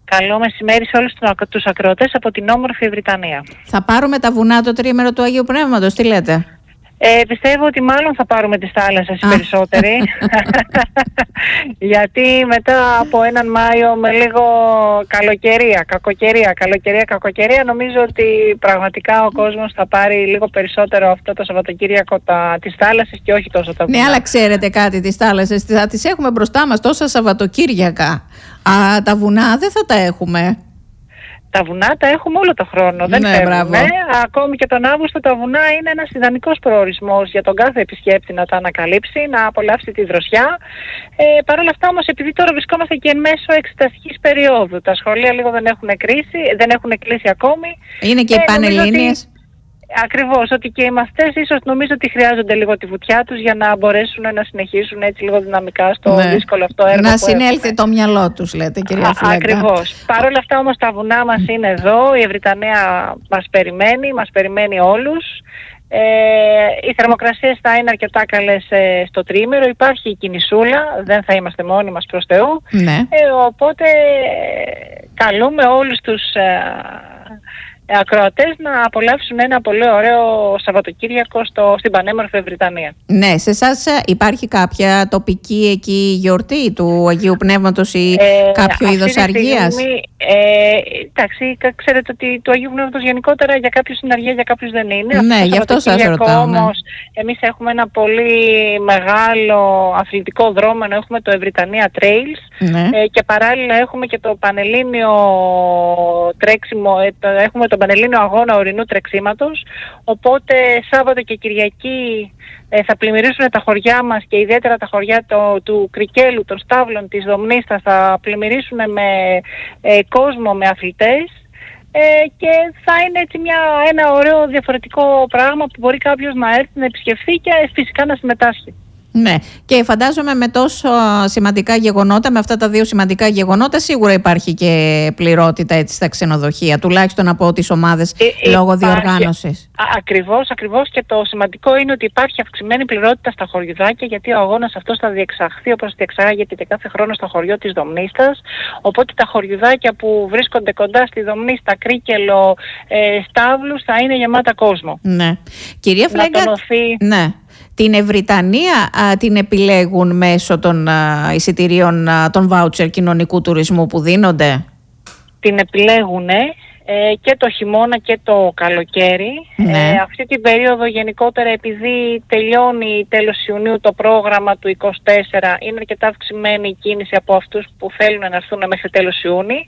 Καλό μεσημέρι σε όλους τους ακροατές από την όμορφη Βρυτανία. Θα πάρουμε τα βουνά το τρίμερο του Αγίου Πνεύματος, τι λέτε? Πιστεύω ότι μάλλον θα πάρουμε τις θάλασσες οι περισσότεροι. Γιατί μετά από έναν Μάιο με λίγο κακοκαιρία, νομίζω ότι πραγματικά ο κόσμος θα πάρει λίγο περισσότερο αυτό το Σαββατοκύριακο τις θάλασσες και όχι τόσο τα βουνά. Ναι, αλλά ξέρετε κάτι, τις θάλασσες θα τις έχουμε μπροστά μας τόσα Σαββατοκύριακα. Τα βουνά δεν θα τα έχουμε. Τα βουνά τα έχουμε όλο το χρόνο, δεν φεύγουμε. Ακόμη και τον Αύγουστο τα βουνά είναι ένας ιδανικός προορισμός για τον κάθε επισκέπτη να τα ανακαλύψει, να απολαύσει τη δροσιά. Παρ' όλα αυτά όμως, επειδή τώρα βρισκόμαστε και εν μέσω εξεταστικής περίοδου, τα σχολεία λίγο δεν έχουν κλείσει ακόμη. Είναι και οι πανελλήνιες. Ακριβώς, ότι και οι μαθητές ίσως νομίζω ότι χρειάζονται λίγο τη βουτιά τους για να μπορέσουν να συνεχίσουν έτσι λίγο δυναμικά στο δύσκολο αυτό έργο. Να συνέλθει το μυαλό τους, λέτε, κυρία Φλέγκα. Ακριβώς. Παρ' όλα αυτά όμως τα βουνά μας είναι εδώ, η Ευρυτανία μας περιμένει όλους. Οι θερμοκρασίες θα είναι αρκετά καλές στο τριήμερο, υπάρχει η κινησούλα, δεν θα είμαστε μόνοι μας προς Θεού. Ναι. Οπότε καλούμε όλους τους ακροατές να απολαύσουν ένα πολύ ωραίο Σαββατοκύριακο στην πανέμορφη Βρυτανία. Ναι, σε εσάς υπάρχει κάποια τοπική εκεί γιορτή του Αγίου Πνεύματος ή κάποιο είδος αργίας? Εντάξει, ξέρετε ότι του Αγίου Πνεύματος γενικότερα για κάποιους είναι αργία, για κάποιους δεν είναι. Ναι, γι' αυτό σας ρωτάω. Όμως, εμείς έχουμε ένα πολύ μεγάλο αθλητικό δρόμενο, έχουμε το Ευρυτανία Trails, και παράλληλα έχουμε και το πανελλήνιο τρέξιμο, έχουμε τον Πανελλήνιο Αγώνα Ορεινού Τρεξίματος, οπότε Σάββατο και Κυριακή θα πλημμυρίσουν τα χωριά μας και ιδιαίτερα τα χωριά του Κρικέλου, των Στάβλων, της Δομνίστας, θα πλημμυρίσουν με κόσμο, με αθλητές, και θα είναι έτσι ένα ωραίο διαφορετικό πράγμα που μπορεί κάποιος να έρθει να επισκεφθεί και φυσικά να συμμετάσχει. Ναι, και φαντάζομαι με τόσο σημαντικά γεγονότα, με αυτά τα δύο σημαντικά γεγονότα, σίγουρα υπάρχει και πληρότητα έτσι στα ξενοδοχεία, τουλάχιστον από τις ομάδες λόγω διοργάνωσης. Ακριβώς, και το σημαντικό είναι ότι υπάρχει αυξημένη πληρότητα στα χωριουδάκια, γιατί ο αγώνας αυτός θα διεξαχθεί όπως διεξάγεται και κάθε χρόνο στο χωριό της Δομνίστας. Οπότε τα χωριουδάκια που βρίσκονται κοντά στη Δομνίστα, Κρίκελο, Στάβλους θα είναι γεμάτα κόσμο. Ναι. Κυρία Φλέγκα, ναι. Την Ευρυτανία την επιλέγουν μέσω των εισιτηρίων των βάουτσερ κοινωνικού τουρισμού που δίνονται? Την επιλέγουν και το χειμώνα και το καλοκαίρι. Αυτή την περίοδο γενικότερα, επειδή τελειώνει τέλος Ιουνίου το πρόγραμμα του 24, είναι αρκετά αυξημένη η κίνηση από αυτούς που θέλουν να έρθουν μέχρι τέλος Ιούνιου.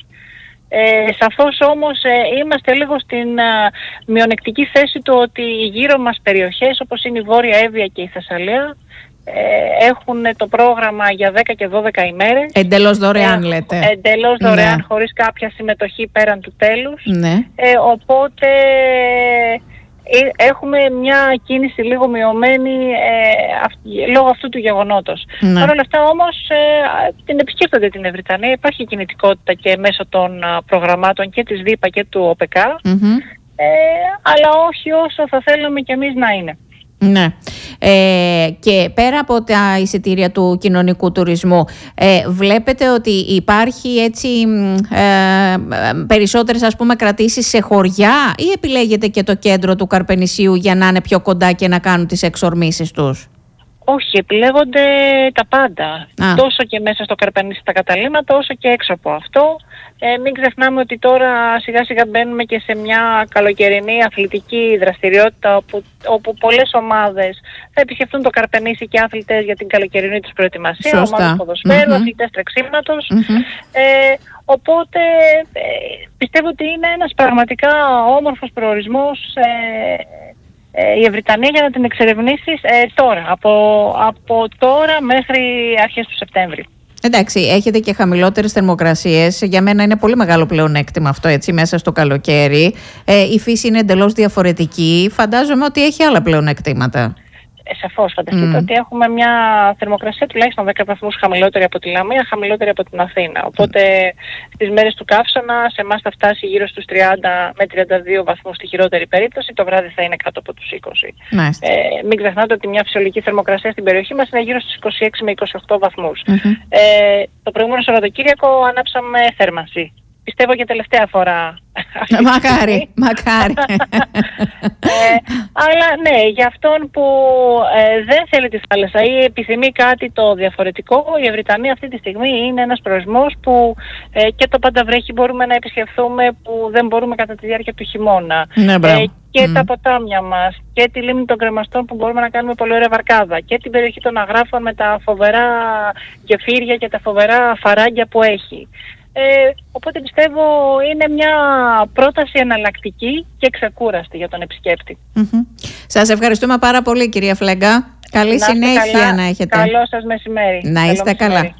Σαφώς όμως είμαστε λίγο στην μειονεκτική θέση του ότι οι γύρω μας περιοχές όπως είναι η Βόρεια Εύβοια και η Θεσσαλία έχουν το πρόγραμμα για 10 και 12 ημέρες. Εντελώς δωρεάν λέτε? Εντελώς δωρεάν, χωρίς κάποια συμμετοχή πέραν του τέλους. Οπότε έχουμε μια κίνηση λίγο μειωμένη λόγω αυτού του γεγονότος. Παρ' όλα αυτά όμως την επισκέπτονται την Ευρυτανία, υπάρχει κινητικότητα και μέσω των προγραμμάτων και της ΔΥΠΑ και του ΟΠΕΚΑ, αλλά όχι όσο θα θέλαμε κι εμείς να είναι. Ναι. Και πέρα από τα εισιτήρια του κοινωνικού τουρισμού, βλέπετε ότι υπάρχει έτσι περισσότερες ας πούμε κρατήσεις σε χωριά ή επιλέγετε και το κέντρο του Καρπενησίου για να είναι πιο κοντά και να κάνουν τις εξορμήσεις τους? Όχι, επιλέγονται τα πάντα. Τόσο και μέσα στο Καρπενήσι τα καταλύματα, όσο και έξω από αυτό. Μην ξεχνάμε ότι τώρα σιγά σιγά μπαίνουμε και σε μια καλοκαιρινή αθλητική δραστηριότητα όπου πολλές ομάδες θα επισκεφτούν το Καρπενήσι και αθλητές για την καλοκαιρινή τους προετοιμασία, ομάδες ποδοσφαίρου, αθλητές τρεξίματος. Οπότε πιστεύω ότι είναι ένας πραγματικά όμορφος προορισμός η Ευρυτανία για να την εξερευνήσεις τώρα, από τώρα μέχρι αρχές του Σεπτέμβρη. Εντάξει, έχετε και χαμηλότερες θερμοκρασίες. Για μένα είναι πολύ μεγάλο πλεονέκτημα αυτό έτσι μέσα στο καλοκαίρι. Η φύση είναι εντελώς διαφορετική. Φαντάζομαι ότι έχει άλλα πλεονεκτήματα. Σαφώς, φανταστείτε ότι έχουμε μια θερμοκρασία τουλάχιστον 10 βαθμούς χαμηλότερη από τη Λαμία, χαμηλότερη από την Αθήνα. Οπότε στις μέρες του καύσωνα σε εμάς θα φτάσει γύρω στους 30 με 32 βαθμούς στη χειρότερη περίπτωση, το βράδυ θα είναι κάτω από τους 20. Μην ξεχνάτε ότι μια φυσιολογική θερμοκρασία στην περιοχή μας είναι γύρω στους 26 με 28 βαθμούς. Το προηγούμενο Σαββατοκύριακο ανάψαμε θέρμανση. πιστεύω για τελευταία φορά. Μακάρι. Αλλά ναι, για αυτόν που δεν θέλει τη θάλασσα ή επιθυμεί κάτι το διαφορετικό, η Ευρυτανία αυτή τη στιγμή είναι ένας προορισμός που και το πάντα βρέχει μπορούμε να επισκεφθούμε, που δεν μπορούμε κατά τη διάρκεια του χειμώνα. Και τα ποτάμια μας και τη λίμνη των Κρεμαστών που μπορούμε να κάνουμε πολύ ωραία βαρκάδα και την περιοχή των Αγράφων με τα φοβερά γεφύρια και τα φοβερά φαράγγια που έχει. Οπότε πιστεύω είναι μια πρόταση εναλλακτική και ξεκούραστη για τον επισκέπτη. Σας ευχαριστούμε πάρα πολύ, κυρία Φλέγκα. Καλή συνέχεια να έχετε. Καλό σας μεσημέρι. Να είστε καλά.